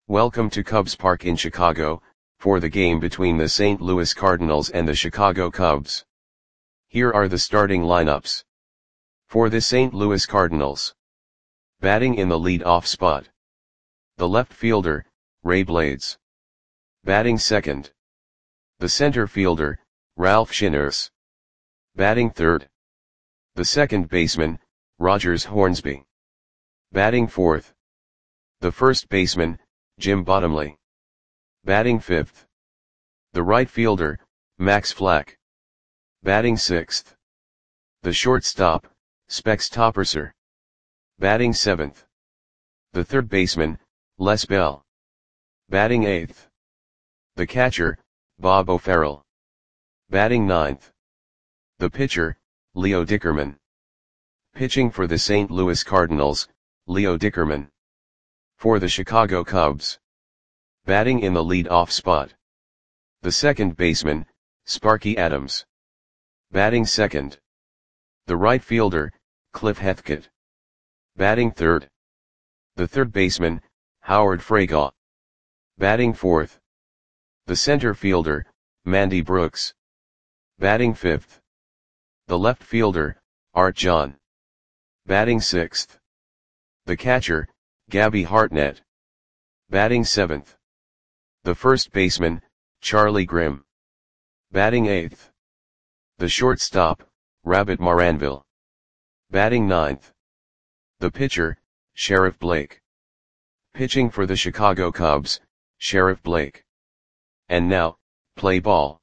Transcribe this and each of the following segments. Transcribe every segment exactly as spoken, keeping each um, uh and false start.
Welcome to Cubs Park in Chicago, for the game between the Saint Louis Cardinals and the Chicago Cubs. Here are the starting lineups. For the Saint Louis Cardinals. Batting in the lead-off spot. The left fielder, Ray Blades. Batting second. The center fielder, Ralph Shinners. Batting third. The second baseman, Rogers Hornsby. Batting fourth. The first baseman, Jim Bottomley. Batting fifth. The right fielder, Max Flack. Batting sixth. The shortstop, Specs Topperser. Batting seventh. The third baseman, Les Bell. Batting eighth. The catcher, Bob O'Farrell. Batting ninth. The pitcher, Leo Dickerman. Pitching for the Saint Louis Cardinals, Leo Dickerman. For the Chicago Cubs. Batting in the lead-off spot. The second baseman, Sparky Adams. Batting second. The right fielder, Cliff Heathcote. Batting third. The third baseman, Howard Freygaw. Batting fourth. The center fielder, Mandy Brooks. Batting fifth. The left fielder, Art John. Batting sixth. The catcher, Gabby Hartnett. Batting seventh. The first baseman, Charlie Grimm. Batting eighth. The shortstop, Rabbit Maranville. Batting ninth. The pitcher, Sheriff Blake. Pitching for the Chicago Cubs, Sheriff Blake. And now, play ball.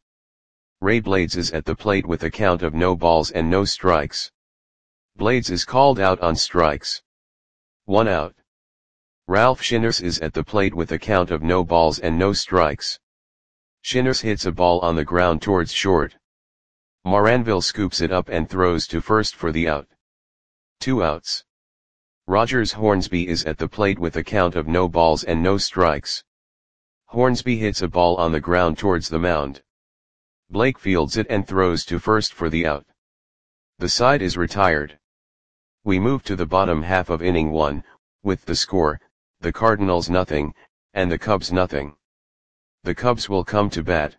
Ray Blades is at the plate with a count of no balls and no strikes. Blades is called out on strikes. One out. Ralph Shinners is at the plate with a count of no balls and no strikes. Shinners hits a ball on the ground towards short. Maranville scoops it up and throws to first for the out. Two outs. Rogers Hornsby is at the plate with a count of no balls and no strikes. Hornsby hits a ball on the ground towards the mound. Blake fields it and throws to first for the out. The side is retired. We move to the bottom half of inning one, with the score, the Cardinals nothing, and the Cubs nothing. The Cubs will come to bat.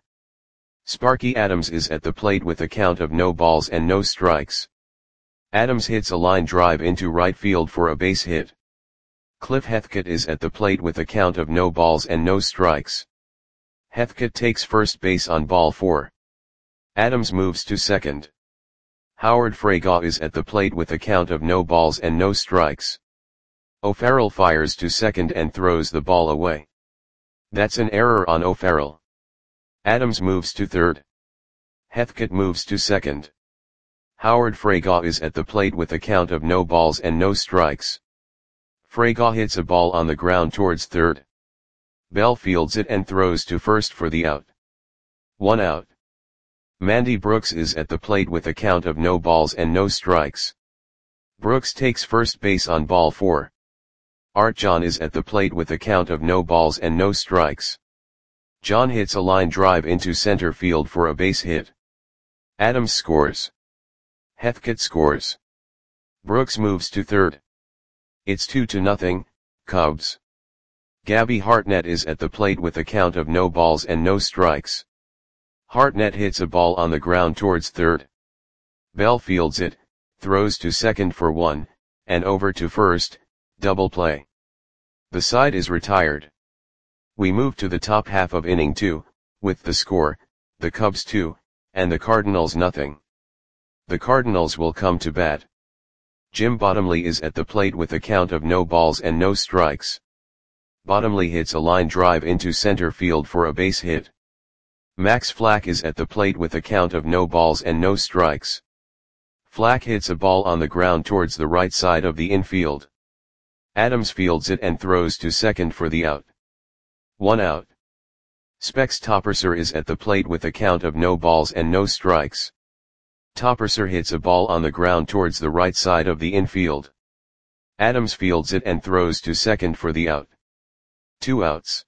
Sparky Adams is at the plate with a count of no balls and no strikes. Adams hits a line drive into right field for a base hit. Cliff Heathcote is at the plate with a count of no balls and no strikes. Heathcote takes first base on ball four. Adams moves to second. Howard Freygaw is at the plate with a count of no balls and no strikes. O'Farrell fires to second and throws the ball away. That's an error on O'Farrell. Adams moves to third. Heathcote moves to second. Howard Freygaw is at the plate with a count of no balls and no strikes. Freygaw hits a ball on the ground towards third. Bell fields it and throws to first for the out. One out. Mandy Brooks is at the plate with a count of no balls and no strikes. Brooks takes first base on ball four. Art John is at the plate with a count of no balls and no strikes. John hits a line drive into center field for a base hit. Adams scores. Heathcote scores. Brooks moves to third. It's two to nothing, Cubs. Gabby Hartnett is at the plate with a count of no balls and no strikes. Hartnett hits a ball on the ground towards third. Bell fields it, throws to second for one, and over to first, double play. The side is retired. We move to the top half of inning two, with the score, the Cubs two, and the Cardinals nothing. The Cardinals will come to bat. Jim Bottomley is at the plate with a count of no balls and no strikes. Bottomley hits a line drive into center field for a base hit. Max Flack is at the plate with a count of no balls and no strikes. Flack hits a ball on the ground towards the right side of the infield. Adams fields it and throws to second for the out. One out. Specs Topperser is at the plate with a count of no balls and no strikes. Topperser hits a ball on the ground towards the right side of the infield. Adams fields it and throws to second for the out. Two outs.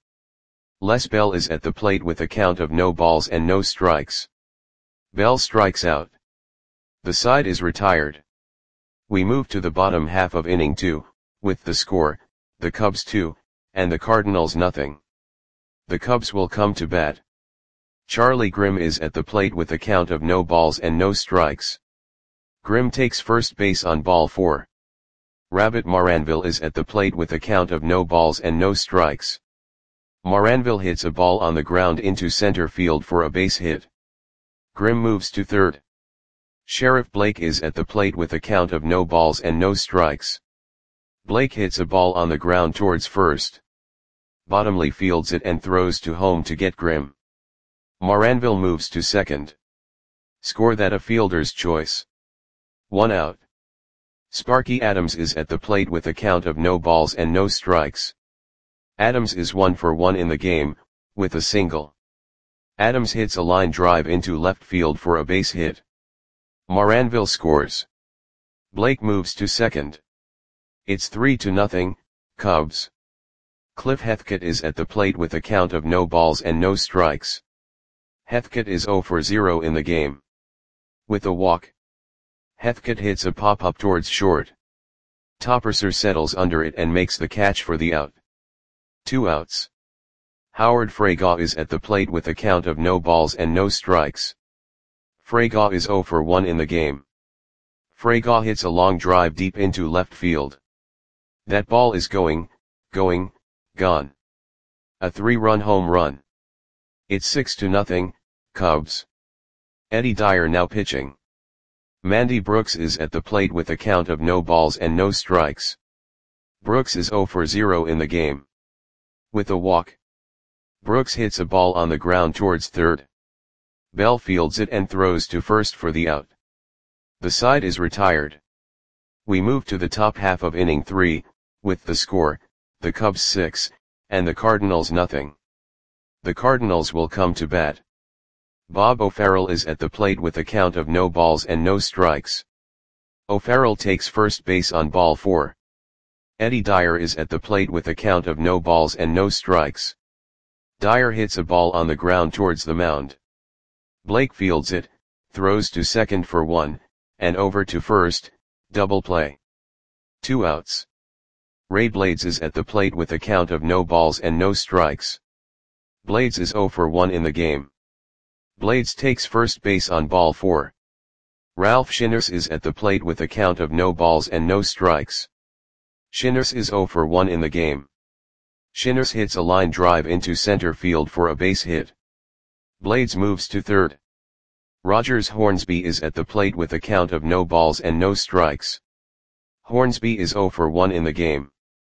Les Bell is at the plate with a count of no balls and no strikes. Bell strikes out. The side is retired. We move to the bottom half of inning two, with the score, the Cubs two, and the Cardinals nothing. The Cubs will come to bat. Charlie Grimm is at the plate with a count of no balls and no strikes. Grimm takes first base on ball four. Rabbit Moranville is at the plate with a count of no balls and no strikes. Moranville hits a ball on the ground into center field for a base hit. Grimm moves to third. Sheriff Blake is at the plate with a count of no balls and no strikes. Blake hits a ball on the ground towards first. Bottomley fields it and throws to home to get Grimm. Moranville moves to second. Score that a fielder's choice. One out. Sparky Adams is at the plate with a count of no balls and no strikes. Adams is one for one in the game, with a single. Adams hits a line drive into left field for a base hit. Moranville scores. Blake moves to second. It's three to nothing, Cubs. Cliff Heathcote is at the plate with a count of no balls and no strikes. Heathcote is zero for zero in the game. With a walk. Heathcote hits a pop-up towards short. Topperser settles under it and makes the catch for the out. Two outs. Howard Fragaw is at the plate with a count of no balls and no strikes. Fragaw is zero for one in the game. Fragaw hits a long drive deep into left field. That ball is going, going, gone. A three-run home run. It's six to nothing, Cubs. Eddie Dyer now pitching. Mandy Brooks is at the plate with a count of no balls and no strikes. Brooks is zero for zero in the game. With a walk. Brooks hits a ball on the ground towards third. Bell fields it and throws to first for the out. The side is retired. We move to the top half of inning three, with the score, the Cubs six, and the Cardinals nothing. The Cardinals will come to bat. Bob O'Farrell is at the plate with a count of no balls and no strikes. O'Farrell takes first base on ball four. Eddie Dyer is at the plate with a count of no balls and no strikes. Dyer hits a ball on the ground towards the mound. Blake fields it, throws to second for one, and over to first, double play. Two outs. Ray Blades is at the plate with a count of no balls and no strikes. Blades is zero for one in the game. Blades takes first base on ball four. Ralph Shinners is at the plate with a count of no balls and no strikes. Shinners is zero for one in the game. Shinners hits a line drive into center field for a base hit. Blades moves to third. Rogers Hornsby is at the plate with a count of no balls and no strikes. Hornsby is zero for one in the game.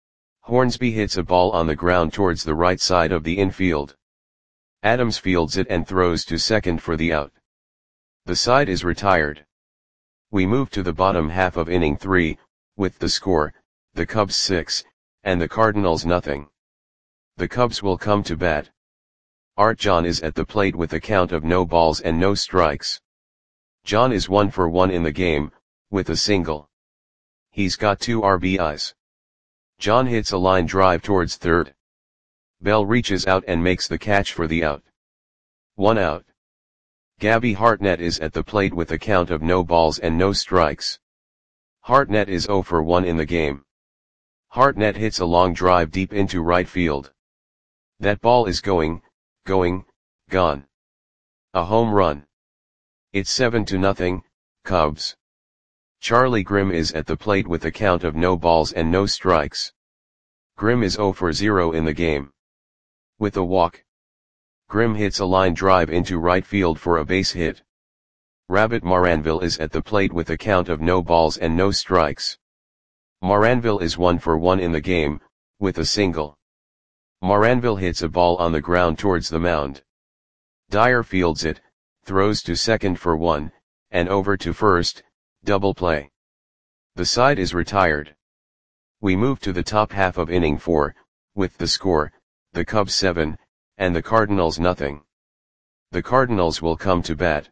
Hornsby hits a ball on the ground towards the right side of the infield. Adams fields it and throws to second for the out. The side is retired. We move to the bottom half of inning three, with the score, the Cubs six, and the Cardinals nothing. The Cubs will come to bat. Art John is at the plate with a count of no balls and no strikes. John is one for one in the game, with a single. He's got two R B Is. John hits a line drive towards third. Bell reaches out and makes the catch for the out. One out. Gabby Hartnett is at the plate with a count of no balls and no strikes. Hartnett is zero for one in the game. Hartnett hits a long drive deep into right field. That ball is going, going, gone. A home run. It's seven to nothing, Cubs. Charlie Grimm is at the plate with a count of no balls and no strikes. Grimm is zero for zero in the game. With a walk. Grimm hits a line drive into right field for a base hit. Rabbit Moranville is at the plate with a count of no balls and no strikes. Moranville is one for one in the game, with a single. Moranville hits a ball on the ground towards the mound. Dyer fields it, throws to second for one, and over to first, double play. The side is retired. We move to the top half of inning four, with the score, the Cubs seven, and the Cardinals nothing. The Cardinals will come to bat.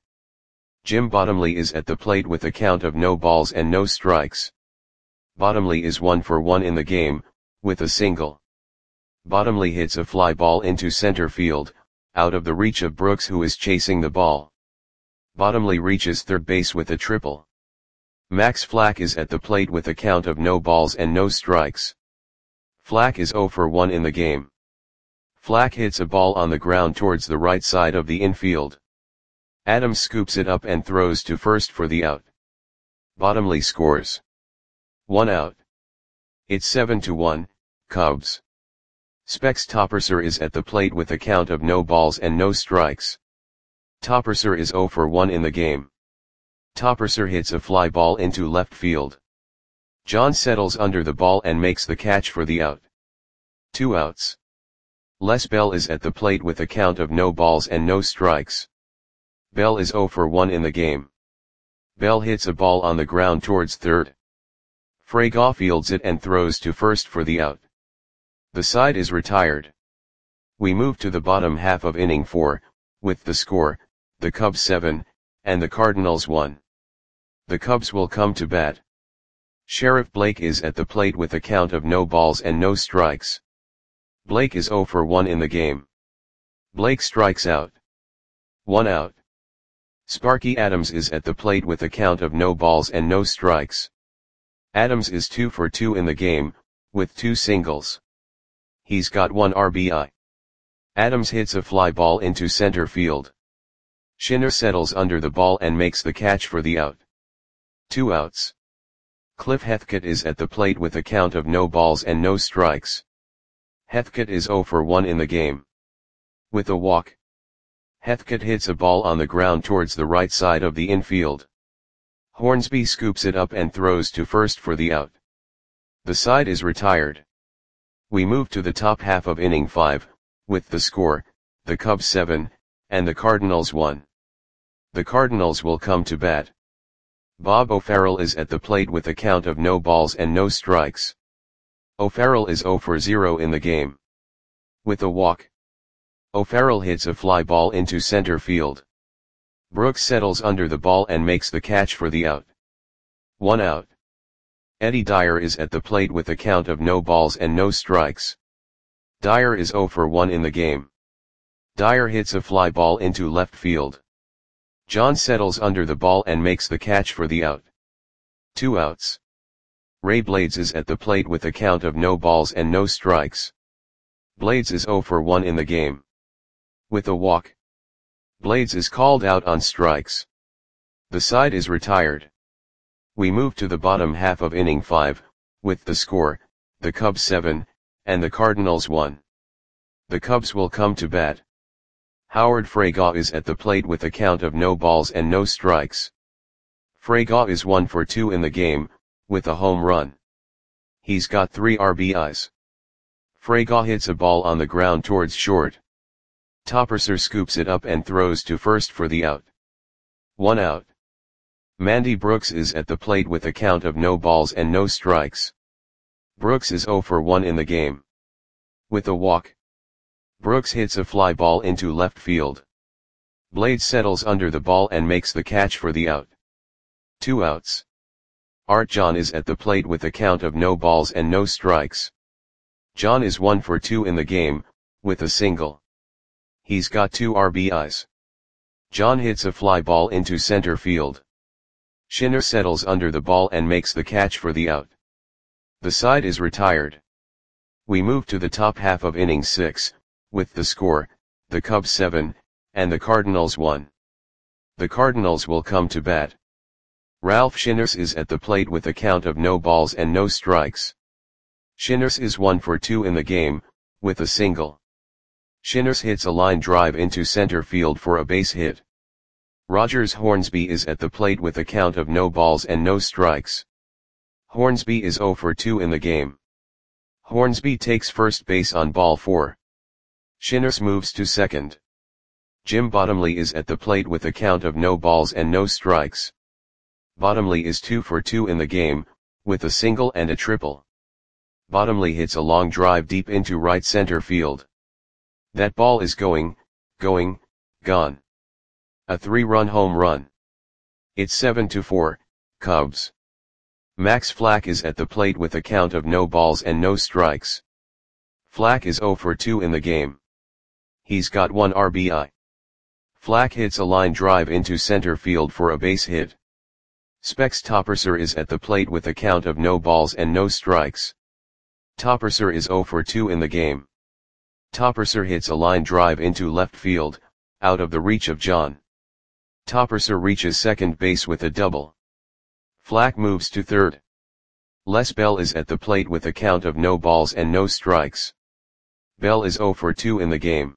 Jim Bottomley is at the plate with a count of no balls and no strikes. Bottomley is one for one in the game, with a single. Bottomley hits a fly ball into center field, out of the reach of Brooks who is chasing the ball. Bottomley reaches third base with a triple. Max Flack is at the plate with a count of no balls and no strikes. Flack is zero for one in the game. Flack hits a ball on the ground towards the right side of the infield. Adams scoops it up and throws to first for the out. Bottomley scores. One out. It's seven to one, Cubs. Specs Topperser is at the plate with a count of no balls and no strikes. Topperser is zero for one in the game. Topperser hits a fly ball into left field. John settles under the ball and makes the catch for the out. Two outs. Les Bell is at the plate with a count of no balls and no strikes. Bell is zero for one in the game. Bell hits a ball on the ground towards third. Fraga fields it and throws to first for the out. The side is retired. We move to the bottom half of inning four, with the score, the Cubs seven, and the Cardinals one. The Cubs will come to bat. Sheriff Blake is at the plate with a count of no balls and no strikes. Blake is zero for one in the game. Blake strikes out. One out. Sparky Adams is at the plate with a count of no balls and no strikes. Adams is two for two in the game, with two singles. He's got one R B I. Adams hits a fly ball into center field. Shinner settles under the ball and makes the catch for the out. Two outs. Cliff Heathcote is at the plate with a count of no balls and no strikes. Heathcote is zero for one in the game. With a walk. Heathcote hits a ball on the ground towards the right side of the infield. Hornsby scoops it up and throws to first for the out. The side is retired. We move to the top half of inning five, with the score, the Cubs seven, and the Cardinals one. The Cardinals will come to bat. Bob O'Farrell is at the plate with a count of no balls and no strikes. O'Farrell is zero for zero in the game. With a walk. O'Farrell hits a fly ball into center field. Brooks settles under the ball and makes the catch for the out. One out. Eddie Dyer is at the plate with a count of no balls and no strikes. Dyer is zero for one in the game. Dyer hits a fly ball into left field. John settles under the ball and makes the catch for the out. Two outs. Ray Blades is at the plate with a count of no balls and no strikes. Blades is zero for one in the game. With a walk. Blades is called out on strikes. The side is retired. We move to the bottom half of inning five, with the score, the Cubs seven, and the Cardinals one. The Cubs will come to bat. Howard Fraga is at the plate with a count of no balls and no strikes. Fraga is one for two in the game, with a home run. He's got three R B Is. Fraga hits a ball on the ground towards short. Topperser scoops it up and throws to first for the out. One out. Mandy Brooks is at the plate with a count of no balls and no strikes. Brooks is zero for one in the game. With a walk. Brooks hits a fly ball into left field. Blades settles under the ball and makes the catch for the out. Two outs. Art John is at the plate with a count of no balls and no strikes. John is one for two in the game, with a single. He's got two R B Is. John hits a fly ball into center field. Shinner settles under the ball and makes the catch for the out. The side is retired. We move to the top half of inning six, with the score, the Cubs seven, and the Cardinals one. The Cardinals will come to bat. Ralph Shinners is at the plate with a count of no balls and no strikes. Shinners is one for two in the game, with a single. Shinners hits a line drive into center field for a base hit. Rogers Hornsby is at the plate with a count of no balls and no strikes. Hornsby is zero for two in the game. Hornsby takes first base on ball four. Shinners moves to second. Jim Bottomley is at the plate with a count of no balls and no strikes. Bottomley is two for two in the game, with a single and a triple. Bottomley hits a long drive deep into right center field. That ball is going, going, gone. A three-run home run. It's seven to four, Cubs. Max Flack is at the plate with a count of no balls and no strikes. Flack is zero for two in the game. He's got one R B I. Flack hits a line drive into center field for a base hit. Specs Topperser is at the plate with a count of no balls and no strikes. Topperser is zero for two in the game. Topperser hits a line drive into left field, out of the reach of John. Topperser reaches second base with a double. Flack moves to third. Les Bell is at the plate with a count of no balls and no strikes. Bell is zero for two in the game.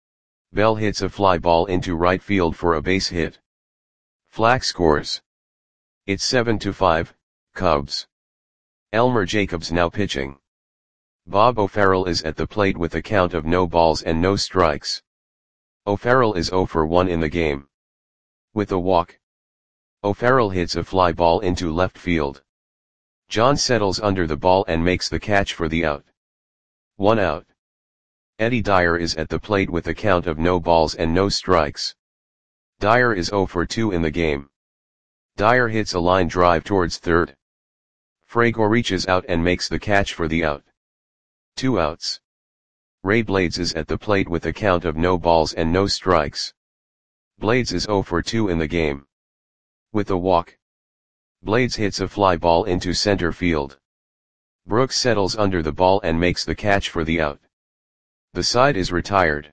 Bell hits a fly ball into right field for a base hit. Flack scores. It's seven to five, Cubs. Elmer Jacobs now pitching. Bob O'Farrell is at the plate with a count of no balls and no strikes. O'Farrell is zero for one in the game. With a walk, O'Farrell hits a fly ball into left field. John settles under the ball and makes the catch for the out. One out. Eddie Dyer is at the plate with a count of no balls and no strikes. Dyer is zero for two in the game. Dyer hits a line drive towards third. Frago reaches out and makes the catch for the out. Two outs. Ray Blades is at the plate with a count of no balls and no strikes. Blades is zero for two in the game. With a walk, Blades hits a fly ball into center field. Brooks settles under the ball and makes the catch for the out. The side is retired.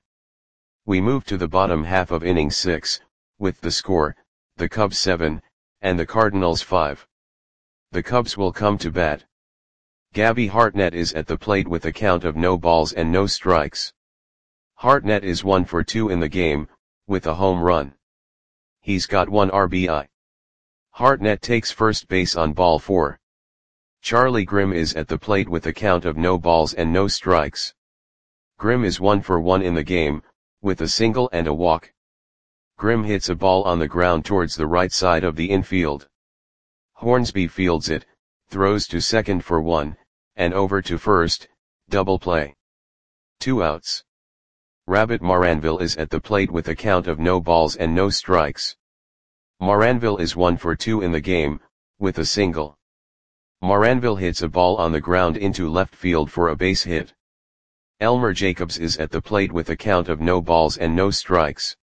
We move to the bottom half of inning six, with the score, the Cubs seven, and the Cardinals five. The Cubs will come to bat. Gabby Hartnett is at the plate with a count of no balls and no strikes. Hartnett is one for two in the game, with a home run. He's got one R B I. Hartnett takes first base on ball four. Charlie Grimm is at the plate with a count of no balls and no strikes. Grimm is one for one in the game, with a single and a walk. Grimm hits a ball on the ground towards the right side of the infield. Hornsby fields it, throws to second for one, and over to first, double play. Two outs. Rabbit Maranville is at the plate with a count of no balls and no strikes. Maranville is one for two in the game, with a single. Maranville hits a ball on the ground into left field for a base hit. Elmer Jacobs is at the plate with a count of no balls and no strikes.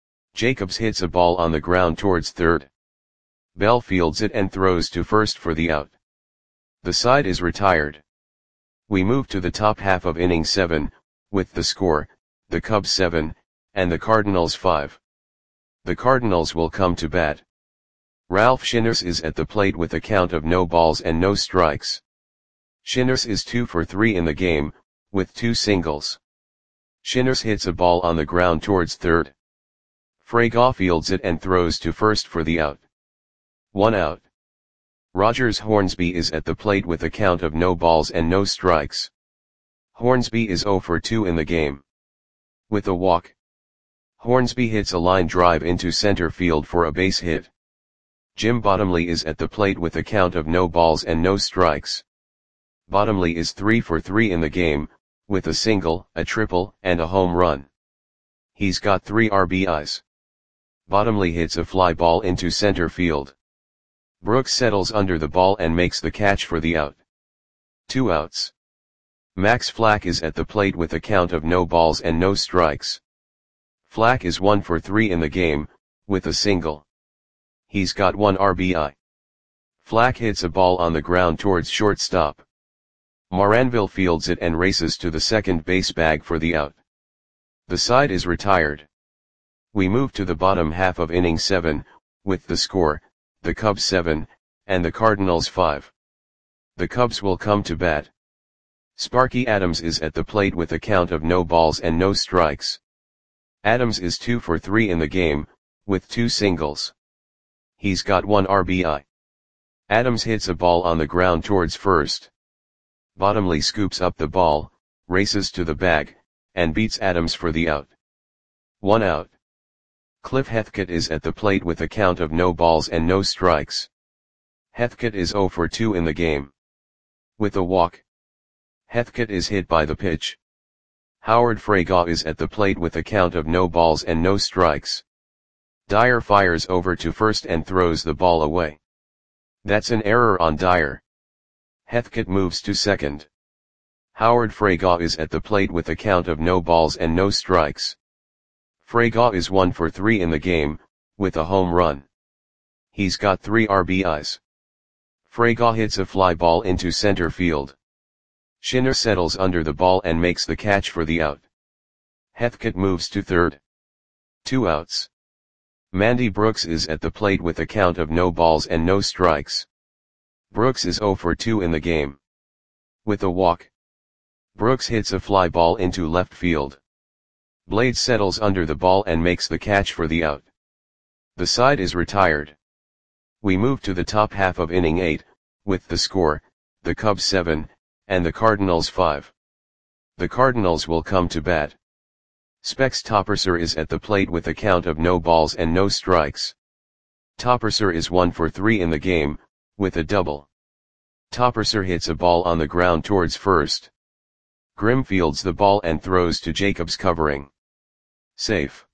Jacobs hits a ball on the ground towards third. Bell fields it and throws to first for the out. The side is retired. We move to the top half of inning seven, with the score, the Cubs seven, and the Cardinals five. The Cardinals will come to bat. Ralph Shinners is at the plate with a count of no balls and no strikes. Shinners is two for three in the game, with two singles. Shinners hits a ball on the ground towards third. Fraga fields it and throws to first for the out. One out. Rogers Hornsby is at the plate with a count of no balls and no strikes. Hornsby is zero for two in the game. With a walk, Hornsby hits a line drive into center field for a base hit. Jim Bottomley is at the plate with a count of no balls and no strikes. Bottomley is three for three in the game, with a single, a triple, and a home run. He's got three R B Is. Bottomley hits a fly ball into center field. Brooks settles under the ball and makes the catch for the out. Two outs. Max Flack is at the plate with a count of no balls and no strikes. Flack is one for three in the game, with a single. He's got one R B I. Flack hits a ball on the ground towards shortstop. Maranville fields it and races to the second base bag for the out. The side is retired. We move to the bottom half of inning seven, with the score, the Cubs seven, and the Cardinals five. The Cubs will come to bat. Sparky Adams is at the plate with a count of no balls and no strikes. Adams is two for three in the game, with two singles. He's got one R B I. Adams hits a ball on the ground towards first. Bottomley scoops up the ball, races to the bag, and beats Adams for the out. One out. Cliff Heathcote is at the plate with a count of no balls and no strikes. Heathcote is zero for two in the game. With a walk, Heathcote is hit by the pitch. Howard Fraga is at the plate with a count of no balls and no strikes. Dyer fires over to first and throws the ball away. That's an error on Dyer. Heathcote moves to second. Howard Fraga is at the plate with a count of no balls and no strikes. Fraga is one for three in the game, with a home run. He's got three R B Is. Fraga hits a fly ball into center field. Shinner settles under the ball and makes the catch for the out. Heathcote moves to third. Two outs. Mandy Brooks is at the plate with a count of no balls and no strikes. Brooks is oh for two in the game. With a walk, Brooks hits a fly ball into left field. Blades settles under the ball and makes the catch for the out. The side is retired. We move to the top half of inning eight, with the score, the Cubs seven, and the Cardinals five. The Cardinals will come to bat. Specs Topperser is at the plate with a count of no balls and no strikes. Topperser is one for three in the game, with a double. Topperser hits a ball on the ground towards first. Grimm fields the ball and throws to Jacobs covering. Safe.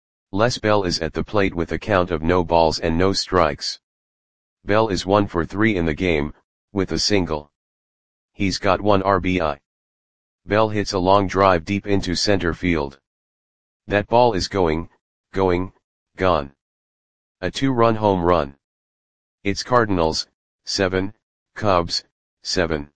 Les Bell is at the plate with a count of no balls and no strikes. Bell is one for three in the game, with a single. He's got one R B I. Bell hits a long drive deep into center field. That ball is going, going, gone. A two-run home run. It's Cardinals, seven, Cubs, seven.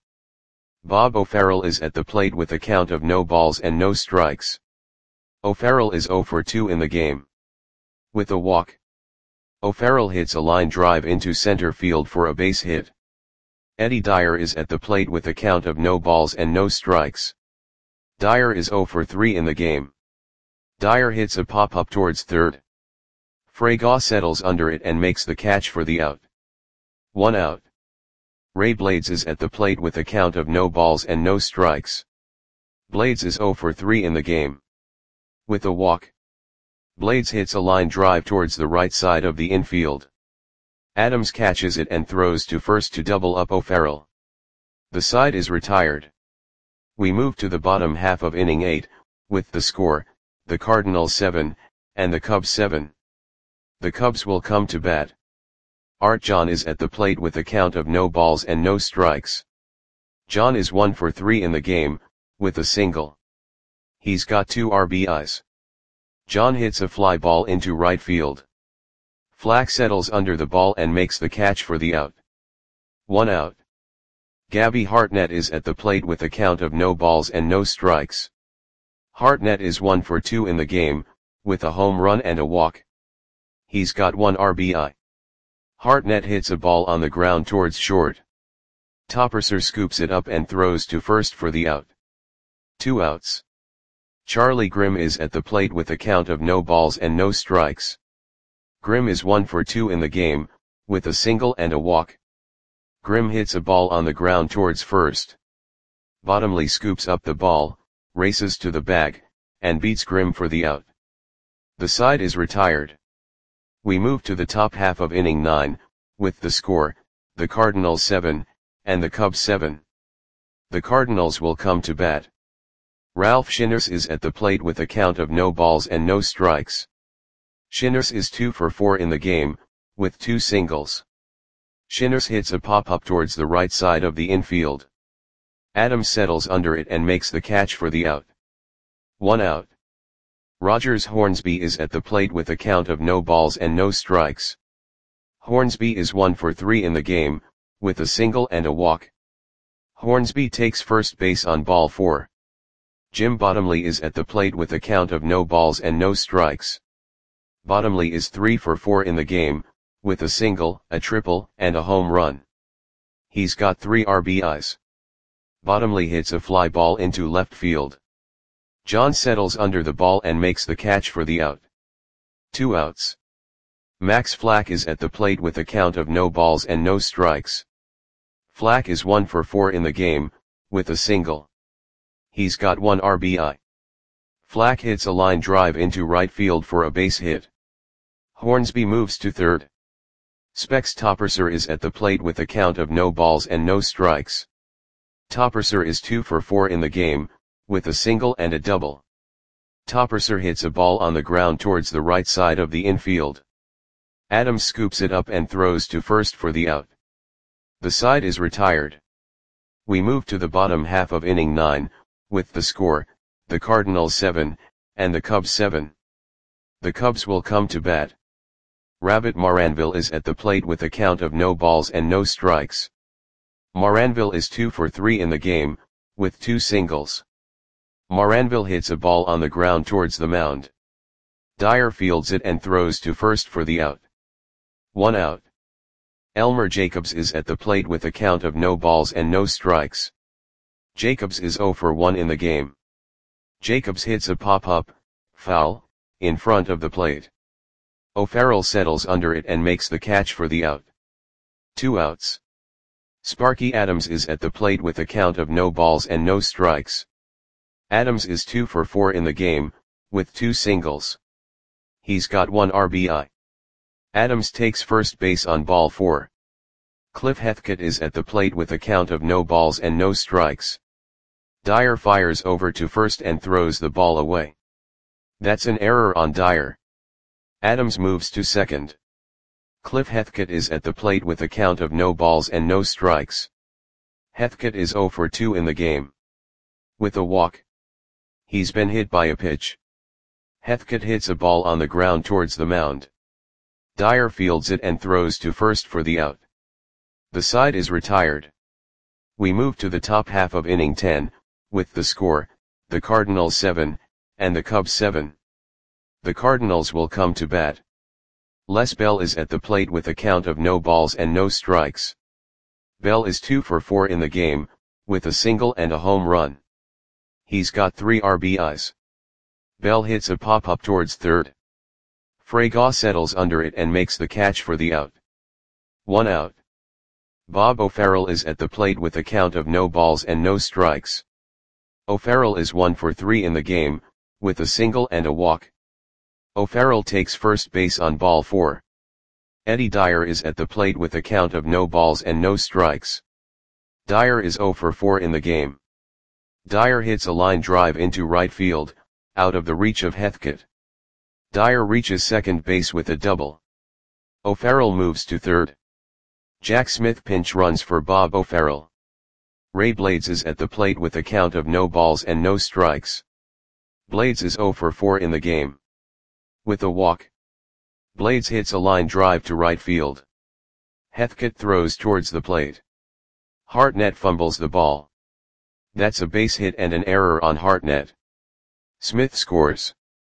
Bob O'Farrell is at the plate with a count of no balls and no strikes. O'Farrell is oh for two in the game. With a walk, O'Farrell hits a line drive into center field for a base hit. Eddie Dyer is at the plate with a count of no balls and no strikes. Dyer is oh for three in the game. Dyer hits a pop-up towards third. Fragaw settles under it and makes the catch for the out. One out. Ray Blades is at the plate with a count of no balls and no strikes. Blades is oh for three in the game. With a walk, Blades hits a line drive towards the right side of the infield. Adams catches it and throws to first to double up O'Farrell. The side is retired. We move to the bottom half of inning eight, with the score, the Cardinals seven, and the Cubs seven. The Cubs will come to bat. Art John is at the plate with a count of no balls and no strikes. John is one for three in the game, with a single. He's got two R B Is. John hits a fly ball into right field. Flack settles under the ball and makes the catch for the out. One out. Gabby Hartnett is at the plate with a count of no balls and no strikes. Hartnett is one for two in the game, with a home run and a walk. He's got one R B I. Hartnett hits a ball on the ground towards short. Topperser scoops it up and throws to first for the out. Two outs. Charlie Grimm is at the plate with a count of no balls and no strikes. Grimm is one for two in the game, with a single and a walk. Grimm hits a ball on the ground towards first. Bottomley scoops up the ball, races to the bag, and beats Grimm for the out. The side is retired. We move to the top half of inning nine, with the score, the Cardinals seven, and the Cubs seven. The Cardinals will come to bat. Ralph Shinners is at the plate with a count of no balls and no strikes. Shinners is two for four in the game, with two singles. Shinners hits a pop-up towards the right side of the infield. Adams settles under it and makes the catch for the out. One out. Rogers Hornsby is at the plate with a count of no balls and no strikes. Hornsby is one for three in the game, with a single and a walk. Hornsby takes first base on ball four. Jim Bottomley is at the plate with a count of no balls and no strikes. Bottomley is three for four in the game, with a single, a triple, and a home run. He's got three R B Is. Bottomley hits a fly ball into left field. John settles under the ball and makes the catch for the out. Two outs. Max Flack is at the plate with a count of no balls and no strikes. Flack is one for four in the game, with a single. He's got one R B I. Flack hits a line drive into right field for a base hit. Hornsby moves to third. Specs Topperser is at the plate with a count of no balls and no strikes. Topperser is two for four in the game, with a single and a double. Topperser hits a ball on the ground towards the right side of the infield. Adams scoops it up and throws to first for the out. The side is retired. We move to the bottom half of inning nine, with the score, the Cardinals seven, and the Cubs seven. The Cubs will come to bat. Rabbit Moranville is at the plate with a count of no balls and no strikes. Moranville is two for three in the game, with two singles. Moranville hits a ball on the ground towards the mound. Dyer fields it and throws to first for the out. One out. Elmer Jacobs is at the plate with a count of no balls and no strikes. Jacobs is oh for one in the game. Jacobs hits a pop-up, foul, in front of the plate. O'Farrell settles under it and makes the catch for the out. Two outs. Sparky Adams is at the plate with a count of no balls and no strikes. Adams is two for four in the game, with two singles. He's got one R B I. Adams takes first base on ball four. Cliff Heathcote is at the plate with a count of no balls and no strikes. Dyer fires over to first and throws the ball away. That's an error on Dyer. Adams moves to second. Cliff Heathcote is at the plate with a count of no balls and no strikes. Heathcote is oh for two in the game. With a walk. He's been hit by a pitch. Heathcote hits a ball on the ground towards the mound. Dyer fields it and throws to first for the out. The side is retired. We move to the top half of inning ten, with the score, the Cardinals seven, and the Cubs seven. The Cardinals will come to bat. Les Bell is at the plate with a count of no balls and no strikes. Bell is two for four in the game, with a single and a home run. He's got three R B Is. Bell hits a pop-up towards third. Fraga settles under it and makes the catch for the out. One out. Bob O'Farrell is at the plate with a count of no balls and no strikes. O'Farrell is one for three in the game, with a single and a walk. O'Farrell takes first base on ball four. Eddie Dyer is at the plate with a count of no balls and no strikes. Dyer is oh for four in the game. Dyer hits a line drive into right field, out of the reach of Heathcote. Dyer reaches second base with a double. O'Farrell moves to third. Jack Smith pinch runs for Bob O'Farrell. Ray Blades is at the plate with a count of no balls and no strikes. Blades is oh for four in the game. With a walk. Blades hits a line drive to right field. Heathcote throws towards the plate. Hartnett fumbles the ball. That's a base hit and an error on Hartnett. Smith scores.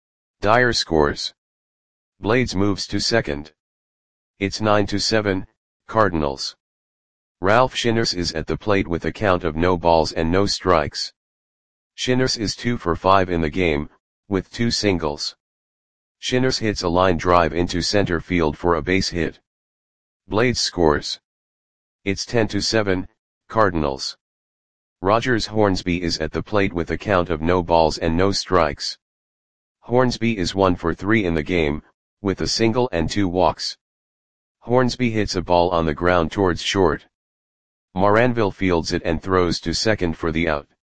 Dyer scores. Blades moves to second. It's nine to seven, Cardinals. Ralph Shinners is at the plate with a count of no balls and no strikes. Shinners is two for five in the game, with two singles. Shinners hits a line drive into center field for a base hit. Blades scores. It's ten to seven, Cardinals. Rogers Hornsby is at the plate with a count of no balls and no strikes. Hornsby is one for three in the game, with a single and two walks. Hornsby hits a ball on the ground towards short. Moranville fields it and throws to second for the out.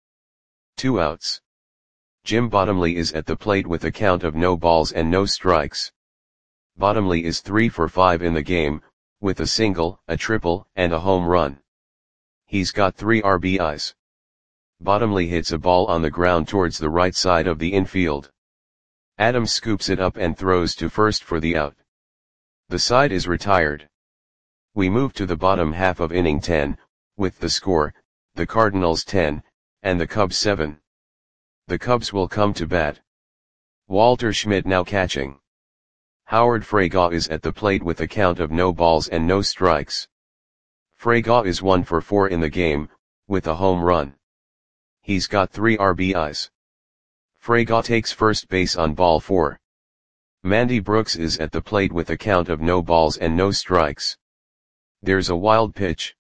Two outs. Jim Bottomley is at the plate with a count of no balls and no strikes. Bottomley is three for five in the game, with a single, a triple, and a home run. He's got three R B Is. Bottomley hits a ball on the ground towards the right side of the infield. Adams scoops it up and throws to first for the out. The side is retired. We move to the bottom half of inning ten, with the score, the Cardinals ten, and the Cubs seven. The Cubs will come to bat. Walter Schmidt now catching. Howard Fraga is at the plate with a count of no balls and no strikes. Fraga is one for four in the game, with a home run. He's got three R B Is. Fraga takes first base on ball four. Mandy Brooks is at the plate with a count of no balls and no strikes. There's a wild pitch.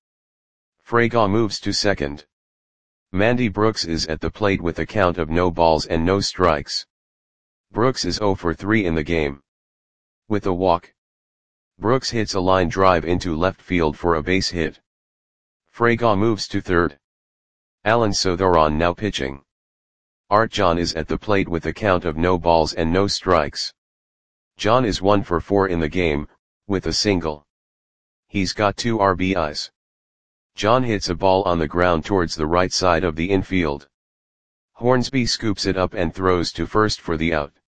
Fraga moves to second. Mandy Brooks is at the plate with a count of no balls and no strikes. Brooks is oh for three in the game. With a walk. Brooks hits a line drive into left field for a base hit. Fraga moves to third. Alan Sothoron now pitching. Art John is at the plate with a count of no balls and no strikes. John is one for four in the game, with a single. He's got two R B Is. John hits a ball on the ground towards the right side of the infield. Hornsby scoops it up and throws to first for the out.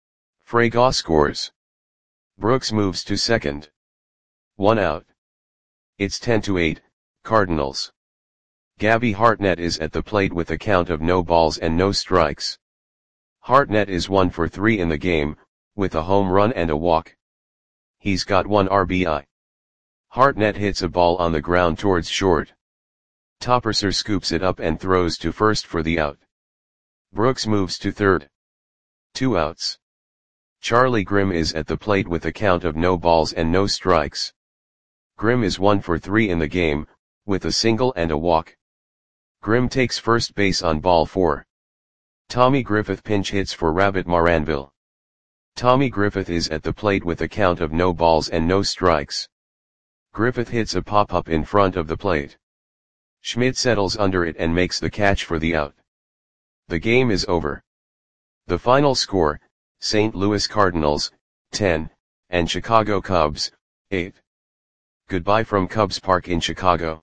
Fraga scores. Brooks moves to second. One out. It's ten to eight, Cardinals. Gabby Hartnett is at the plate with a count of no balls and no strikes. Hartnett is one for three in the game, with a home run and a walk. He's got one R B I. Hartnett hits a ball on the ground towards short. Topperser scoops it up and throws to first for the out. Brooks moves to third. Two outs. Charlie Grimm is at the plate with a count of no balls and no strikes. Grimm is one for three in the game, with a single and a walk. Grimm takes first base on ball four. Tommy Griffith pinch hits for Rabbit Maranville. Tommy Griffith is at the plate with a count of no balls and no strikes. Griffith hits a pop-up in front of the plate. Schmidt settles under it and makes the catch for the out. The game is over. The final score, Saint Louis Cardinals, ten, and Chicago Cubs, eight. Goodbye from Cubs Park in Chicago.